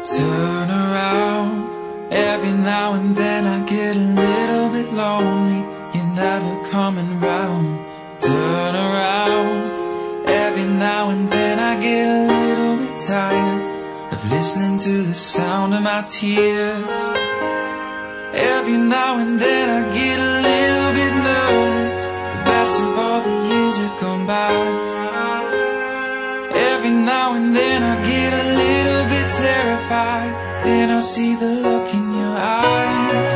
Turn around. Every now and then I get a little bit lonely. You're never coming round. Turn around. Every now and then I get a little bit tired of listening to the sound of my tears. Every now and then I get a little bit nervous. The best of all the years have gone by. Every now and then I get a little bit terrified. Then I see the look in your eyes,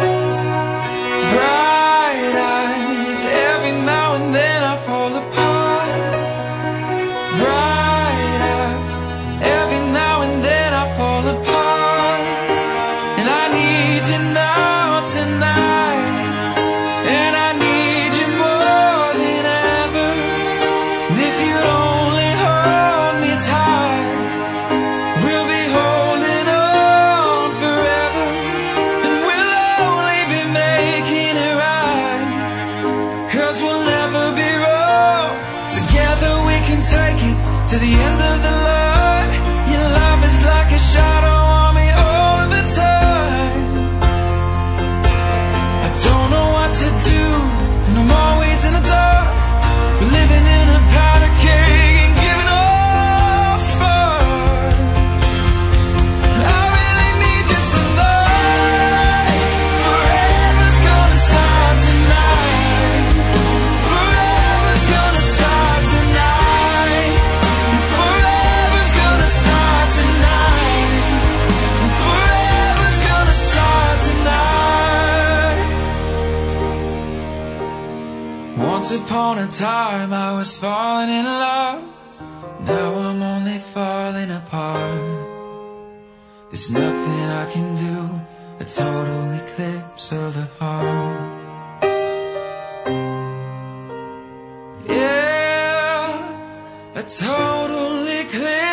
bright eyes. Every now and then I fall apart. Bright eyes. Every now and then I fall apart. And I need you now tonight. And I need you more than ever. And if you only hold me tight, we'll be holding on forever. And we'll only be making it right, 'cause we'll never be wrong. Together we can take it to the end of the line. Your love is like a shadow on me all the time. I don't know what to do, and I'm always in the dark. We're living in a powder keg and giving off sparks. I really need you tonight. Forever's gonna start tonight. Forever's gonna start tonight. Forever's gonna start tonight. Forever's gonna start tonight. Once upon a time I was falling in love. Now I'm only falling apart. There's nothing I can do. A total eclipse of the heart. Yeah, a total eclipse